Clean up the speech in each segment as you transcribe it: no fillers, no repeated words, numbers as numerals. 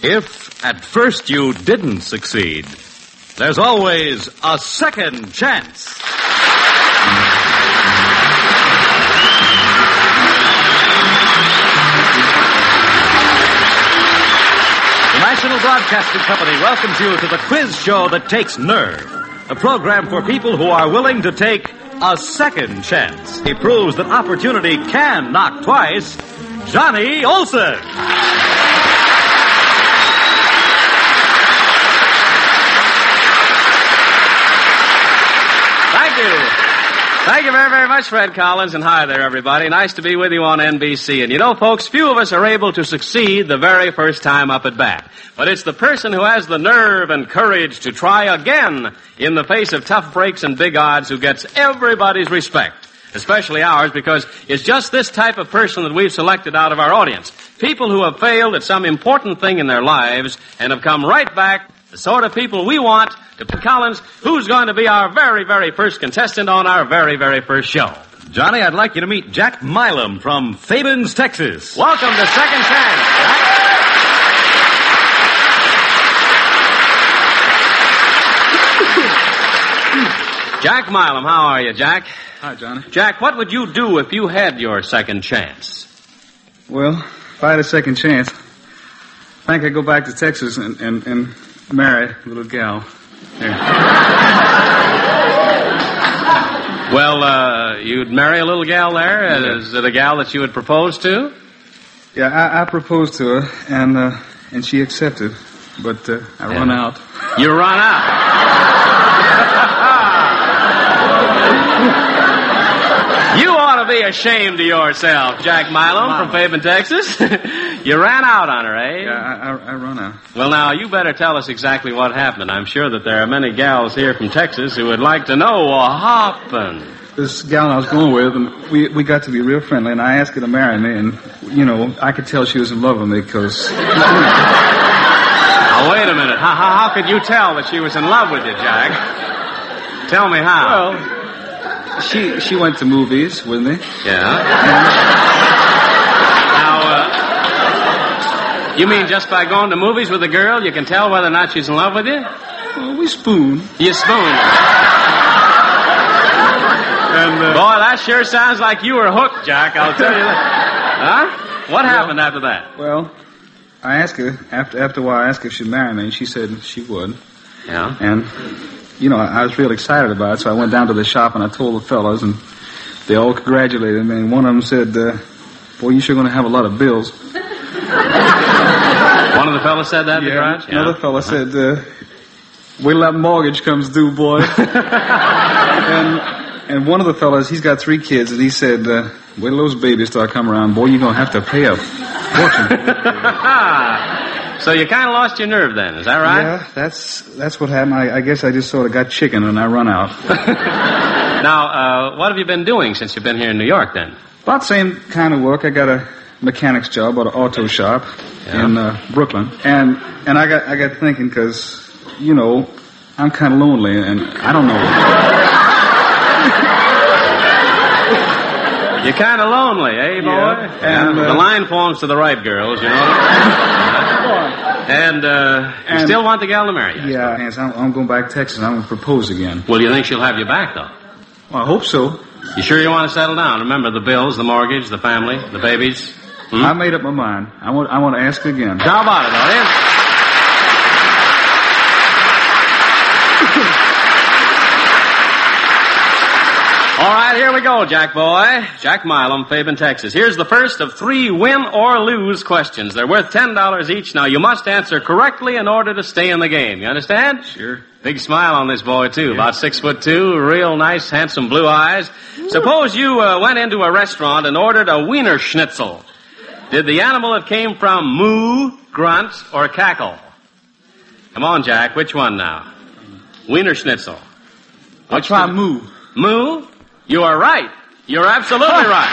If at first you didn't succeed, there's always a second chance. The National Broadcasting Company welcomes you to the quiz show that takes nerve. A program for people who are willing to take a second chance. He proves that opportunity can knock twice. Johnny Olson. Thank you very, very much, Fred Collins, and hi there, everybody. Nice to be with you on NBC. And you know, folks, few of us are able to succeed the very first time up at bat. But it's the person who has the nerve and courage to try again in the face of tough breaks and big odds who gets everybody's respect, especially ours, because it's just this type of person that we've selected out of our audience. People who have failed at some important thing in their lives and have come right back, the sort of people we want to put Collins, who's going to be our very, very first contestant on our very, very first show. Johnny, I'd like you to meet Jack Milam from Fabens, Texas. Welcome to Second Chance, Jack. Jack Milam, how are you, Jack? Hi, Johnny. Jack, what would you do if you had your second chance? Well, if I had a second chance, I think I'd go back to Texas and marry a little gal. There. Well, you'd marry a little gal there? Yeah. Is it a gal that you would propose to? Yeah, I proposed to her, and she accepted, but I run out. You run out? You ought to be ashamed of yourself, Jack Milam from Fabens, Texas. You ran out on her, eh? Yeah, I run out. Well, now, you better tell us exactly what happened. I'm sure that there are many gals here from Texas who would like to know what happened. This gal I was going with, and we got to be real friendly, and I asked her to marry me, and, you know, I could tell she was in love with me because... Now, wait a minute. How could you tell that she was in love with you, Jack? Tell me how. Well... She went to movies with me. Yeah. Now, you mean just by going to movies with a girl, you can tell whether or not she's in love with you? Well, we spoon. You spoon. And, boy, that sure sounds like you were hooked, Jack, I'll tell you that. Huh? What happened after that? Well, I asked her, after a while, I asked her if she'd marry me, and she said she would. Yeah. And... you know, I was real excited about it, so I went down to the shop and I told the fellas, and they all congratulated me, and one of them said, boy, you're sure going to have a lot of bills. One of the fellas said that in the garage? Yeah. Another fella said, wait till that mortgage comes due, boy. and one of the fellas, he's got 3 kids, and he said, wait till those babies start coming around, boy, you're going to have to pay a fortune. So you kind of lost your nerve then, is that right? Yeah, that's what happened. I guess I just sort of got chicken and I run out. Now, what have you been doing since you've been here in New York then? About the same kind of work. I got a mechanic's job at an auto shop in Brooklyn. And I got thinking because, you know, I'm kind of lonely and I don't know. You're kind of lonely, eh, boy? Yeah. And the line forms to the right girls, you know. And you still want the gal to marry you? Yeah, I'm going back to Texas and I'm going to propose again. Well, do you think she'll have you back, though? Well, I hope so. You sure you want to settle down? Remember the bills, the mortgage, the family, the babies? I made up my mind. I want to ask her again. How about it, audience? All right, here we go, Jack boy. Jack Milam, Fabens, Texas. Here's the first of 3 win or lose questions. They're worth $10 each. Now, you must answer correctly in order to stay in the game. You understand? Sure. Big smile on this boy, too. Yeah. About 6'2", real nice, handsome blue eyes. Suppose you went into a restaurant and ordered a Wiener Schnitzel. Did the animal that came from moo, grunt, or cackle? Come on, Jack. Which one now? Wiener Schnitzel. I'll try moo. Moo? You are right. You're absolutely right.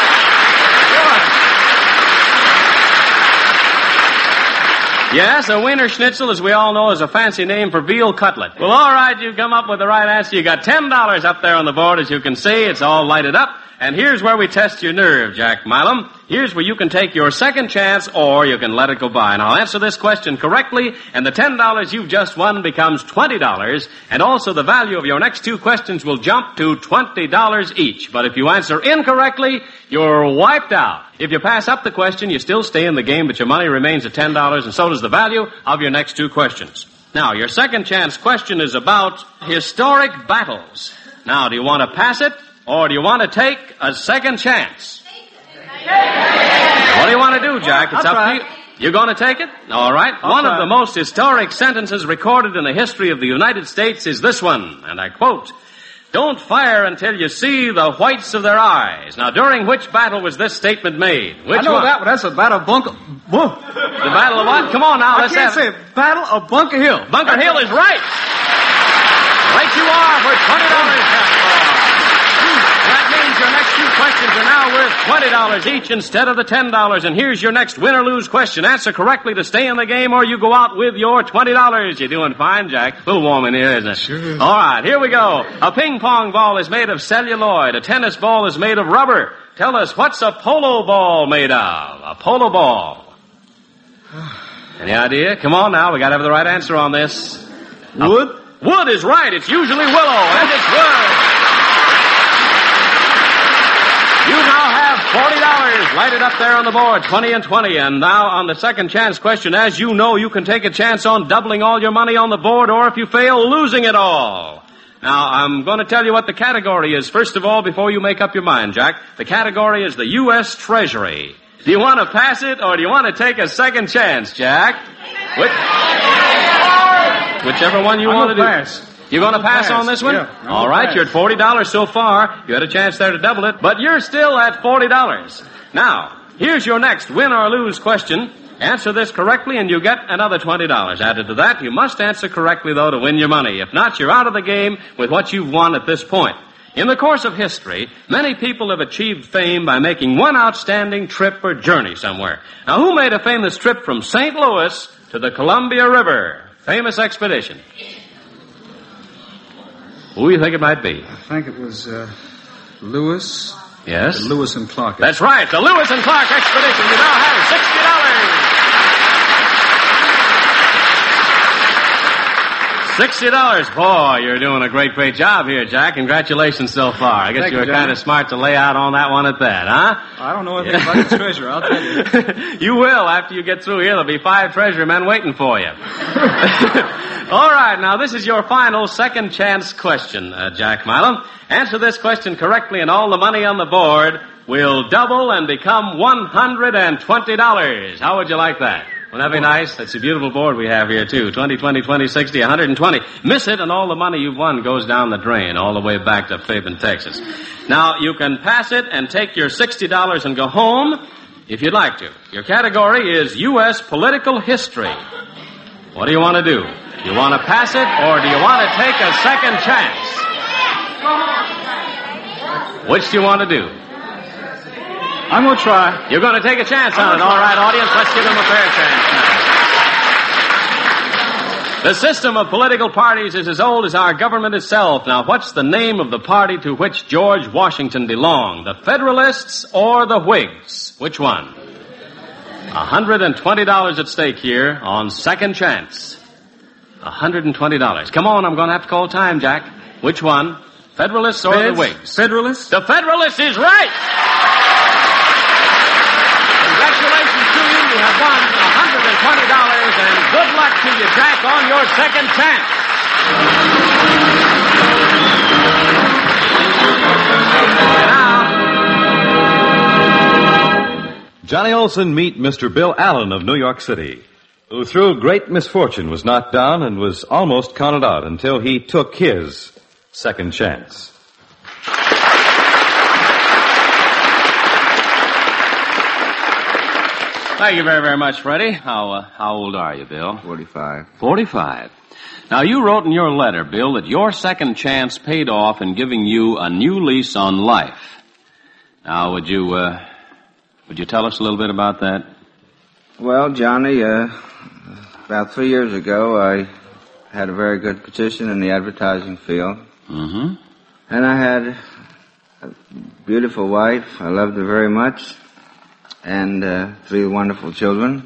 Yes, a Wiener Schnitzel, as we all know, is a fancy name for veal cutlet. Well, all right, you come up with the right answer. You got $10 up there on the board, as you can see. It's all lighted up. And here's where we test your nerve, Jack Milam. Here's where you can take your second chance, or you can let it go by. And I'll answer this question correctly, and the $10 you've just won becomes $20, and also the value of your next two questions will jump to $20 each. But if you answer incorrectly, you're wiped out. If you pass up the question, you still stay in the game, but your money remains at $10, and so does the value of your next two questions. Now, your second chance question is about historic battles. Now, do you want to pass it, or do you want to take a second chance? What do you want to do, Jack? It's up to you. You're going to take it? All right. One of the most historic sentences recorded in the history of the United States is this one, and I quote, "Don't fire until you see the whites of their eyes." Now, during which battle was this statement made? Which I know one? that one. That's the Battle of Bunker... The Battle of what? Come on now, let's have it. I can't say Battle of Bunker Hill. Bunker Hill is right. Right you are for $20. That means your next two questions are now worth $20 each instead of the $10. And here's your next win or lose question. Answer correctly to stay in the game, or you go out with your $20. You're doing fine, Jack. A little warm in here, isn't it? Sure is. All right, here we go. A ping pong ball is made of celluloid. A tennis ball is made of rubber. Tell us, what's a polo ball made of? A polo ball. Any idea? Come on now, we got to have the right answer on this. Wood? Wood is right. It's usually willow, and it's wood. You now have $40 lighted up there on the board, 20 and 20. And now on the second chance question, as you know, you can take a chance on doubling all your money on the board, or if you fail, losing it all. Now, I'm going to tell you what the category is. First of all, before you make up your mind, Jack, the category is the U.S. Treasury. Do you want to pass it, or do you want to take a second chance, Jack? Whichever one you want to do. Pass. You're going to pass on this one? Yeah, all right, you're at $40 so far. You had a chance there to double it, but you're still at $40. Now, here's your next win or lose question. Answer this correctly and you get another $20. Added to that, you must answer correctly, though, to win your money. If not, you're out of the game with what you've won at this point. In the course of history, many people have achieved fame by making one outstanding trip or journey somewhere. Now, who made a famous trip from St. Louis to the Columbia River? Famous expedition. Who do you think it might be? I think it was Lewis. Yes? The Lewis and Clark. That's right, the Lewis and Clark expedition. You now have $60. $60. Boy, you're doing a great job here, Jack. Congratulations so far. I guess Thank you were you, kind of smart to lay out on that one at that, huh? I don't know anything about the treasure, I'll tell you. You will. After you get through here, there'll be 5 treasury men waiting for you. All right, now this is your final second chance question, Jack Milam. Answer this question correctly and all the money on the board will double and become $120. How would you like that? Wouldn't that be nice? That's a beautiful board we have here, too. 20, 20, 20, 60, 120. Miss it, and all the money you've won goes down the drain all the way back to Fabian, Texas. Now, you can pass it and take your $60 and go home if you'd like to. Your category is U.S. political history. What do you want to do? Do you want to pass it, or do you want to take a second chance? Which do you want to do? I'm going to try. You're going to take a chance on it. All right, audience, let's give them a fair chance now. The system of political parties is as old as our government itself. Now, what's the name of the party to which George Washington belonged? The Federalists or the Whigs? Which one? $120 at stake here on second chance. $120. Come on, I'm going to have to call time, Jack. Which one? Federalists or the Whigs? Federalists? The Federalist is right! Congratulations to you. You have won $120, and good luck to you, Jack, on your second chance. Now, Johnny Olson meet Mr. Bill Allen of New York City, who through great misfortune was knocked down and was almost counted out until he took his second chance. Thank you very, very much, Freddie. How old are you, Bill? 45. 45. Now, you wrote in your letter, Bill, that your second chance paid off in giving you a new lease on life. Now, would you tell us a little bit about that? Well, Johnny, about 3 years ago, I had a very good position in the advertising field. Mm-hmm. And I had a beautiful wife. I loved her very much. and 3 wonderful children.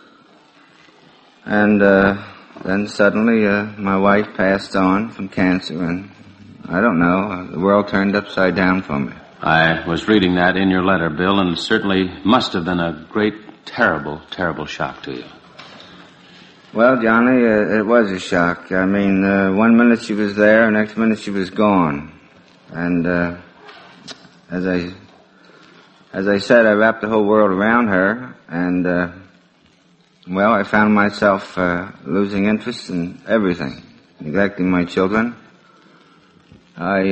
And then suddenly my wife passed on from cancer, and I don't know, the world turned upside down for me. I was reading that in your letter, Bill, and it certainly must have been a great, terrible, terrible shock to you. Well, Johnny, it was a shock. I mean, 1 minute she was there, next minute she was gone. And as I said, I wrapped the whole world around her, and well, I found myself losing interest in everything, neglecting my children. I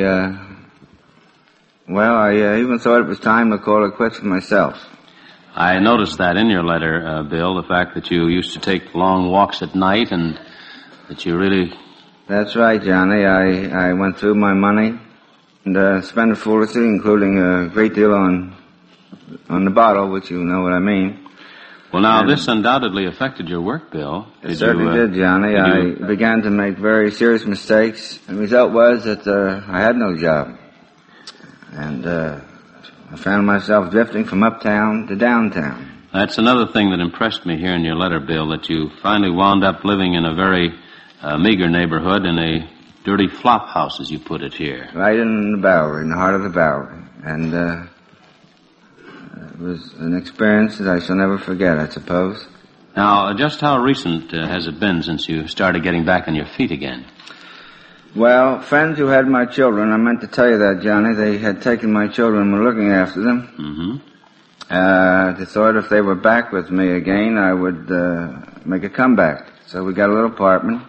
even thought it was time to call it quits with myself. I noticed that in your letter, Bill, the fact that you used to take long walks at night and that you really... That's right, Johnny. I went through my money and spent it foolishly, including a great deal on the bottle, which you know what I mean. Well, now, this undoubtedly affected your work, Bill. It certainly did, Johnny. I began to make very serious mistakes. And the result was that I had no job. And I found myself drifting from uptown to downtown. That's another thing that impressed me here in your letter, Bill, that you finally wound up living in a very meager neighborhood in a dirty flop house, as you put it here. Right in the Bowery, in the heart of the Bowery. And it was an experience that I shall never forget, I suppose. Now, just how recent has it been since you started getting back on your feet again? Well, friends who had my children, I meant to tell you that, Johnny, they had taken my children and were looking after them. Mm-hmm. They thought if they were back with me again, I would make a comeback. So we got a little apartment,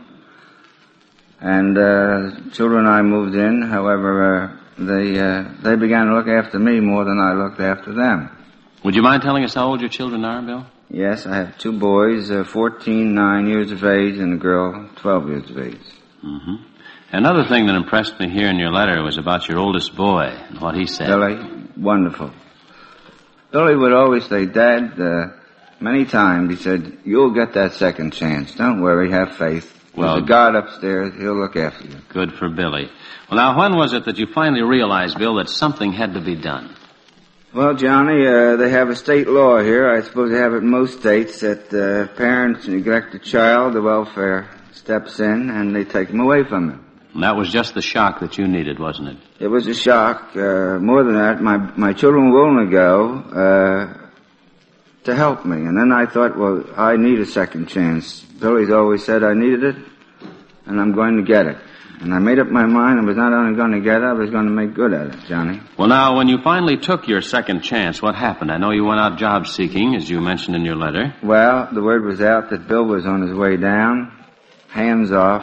and children and I moved in. However, they began to look after me more than I looked after them. Would you mind telling us how old your children are, Bill? Yes, I have 2 boys, 14, 9 years of age, and a girl, 12 years of age. Mm-hmm. Another thing that impressed me here in your letter was about your oldest boy and what he said. Billy, wonderful. Billy would always say, Dad, many times he said, you'll get that second chance. Don't worry, have faith. Well, there's a God upstairs, he'll look after you. Good for Billy. Well, now, when was it that you finally realized, Bill, that something had to be done? Well, Johnny, they have a state law here. I suppose they have it in most states that parents neglect a child, the welfare steps in, and they take them away from him. And that was just the shock that you needed, wasn't it? It was a shock. More than that, my children were willing to go to help me. And then I thought, well, I need a second chance. Billy's always said I needed it, and I'm going to get it. And I made up my mind I was not only going to get it, I was going to make good at it, Johnny. Well, now, when you finally took your second chance, what happened? I know you went out job seeking, as you mentioned in your letter. Well, the word was out that Bill was on his way down, hands off.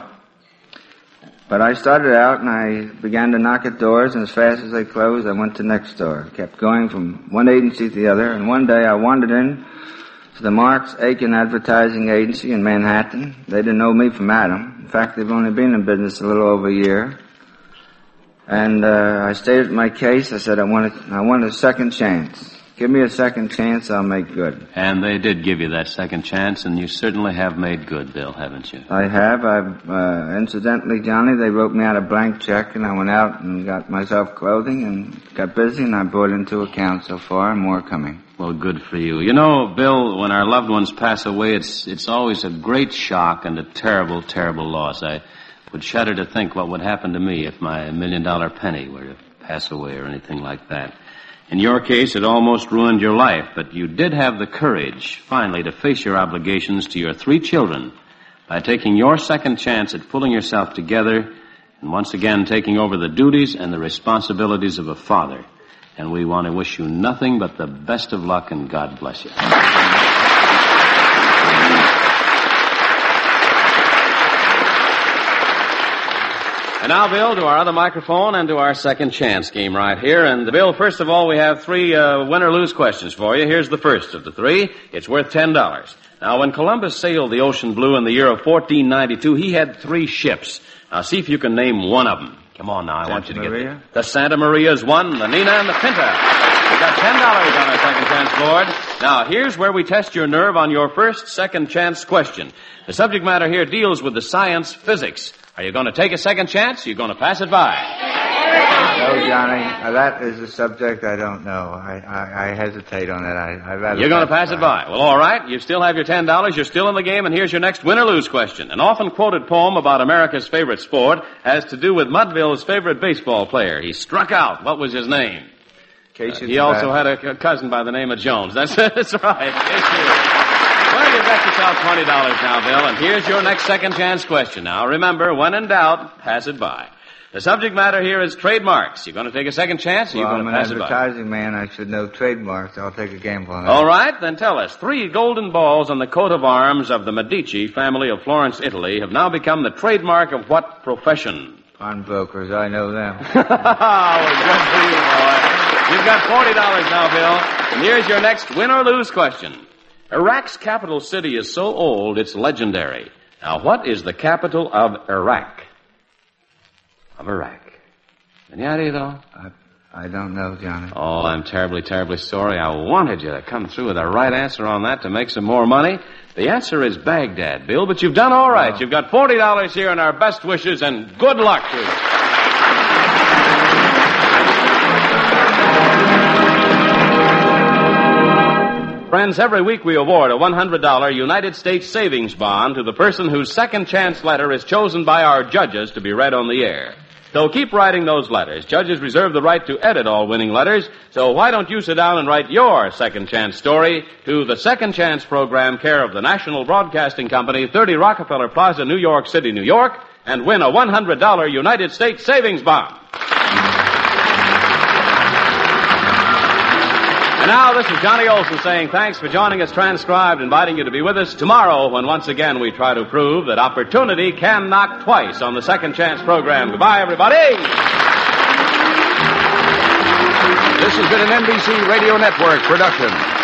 But I started out and I began to knock at doors, and as fast as they closed, I went to next door. Kept going from one agency to the other, and one day I wandered in to the Marks Aiken Advertising Agency in Manhattan. They didn't know me from Adam. In fact, they've only been in business a little over a year. And I stated my case. I said I want a second chance. Give me a second chance, I'll make good. And they did give you that second chance, and you certainly have made good, Bill, haven't you? I have. Incidentally, Johnny, they wrote me out a blank check, and I went out and got myself clothing and got busy, and I brought in 2 accounts so far, and more coming. Well, good for you. You know, Bill, when our loved ones pass away, it's always a great shock and a terrible, terrible loss. I would shudder to think what would happen to me if my $1 million penny were to pass away or anything like that. In your case, it almost ruined your life, but you did have the courage, finally, to face your obligations to your 3 children by taking your second chance at pulling yourself together and once again taking over the duties and the responsibilities of a father. And we want to wish you nothing but the best of luck, and God bless you. And now, Bill, to our other microphone and to our second chance game right here. And, Bill, first of all, we have 3 win-or-lose questions for you. Here's the first of the 3. It's worth $10. Now, when Columbus sailed the ocean blue in the year of 1492, he had 3 ships. Now, see if you can name one of them. Come on now, I want you to get it. The Santa Maria is one, the Nina and the Pinta. We got $10 on our second chance board. Now, here's where we test your nerve on your first second chance question. The subject matter here deals with the science physics. Are you going to take a second chance? Or are you going to pass it by? No, Johnny, that is a subject I don't know. I hesitate on that. I'd rather... You're going to pass it by. Well, all right. You still have your $10. You're still in the game, and here's your next win or lose question. An often quoted poem about America's favorite sport has to do with Mudville's favorite baseball player. He struck out. What was his name? He also had a cousin by the name of Jones. That's right. Well, you've got yourself $20 now, Bill, and here's your next second chance question. Now, remember, when in doubt, pass it by. The subject matter here is trademarks. You're going to take a second chance, or you're going to pass it by? I'm an advertising man. I should know trademarks. I'll take a gamble on that. All right, then tell us. 3 golden balls on the coat of arms of the Medici family of Florence, Italy, have now become the trademark of what profession? Pawnbrokers. I know them. Well, good for you, boy. You've got $40 now, Bill. And here's your next win or lose question. Iraq's capital city is so old, it's legendary. Now, what is the capital of Iraq? Of Iraq. Any idea, though? I don't know, Johnny. Oh, I'm terribly, terribly sorry. I wanted you to come through with the right answer on that to make some more money. The answer is Baghdad, Bill, but you've done all right. You've got $40 here, and our best wishes, and good luck to you. Friends, every week we award a $100 United States savings bond to the person whose second chance letter is chosen by our judges to be read on the air. So keep writing those letters. Judges reserve the right to edit all winning letters, so why don't you sit down and write your second chance story to the Second Chance Program, care of the National Broadcasting Company, 30 Rockefeller Plaza, New York City, New York, and win a $100 United States savings bond. And now, this is Johnny Olson saying thanks for joining us transcribed, inviting you to be with us tomorrow when once again we try to prove that opportunity can knock twice on the Second Chance Program. Goodbye, everybody. This has been an NBC Radio Network production.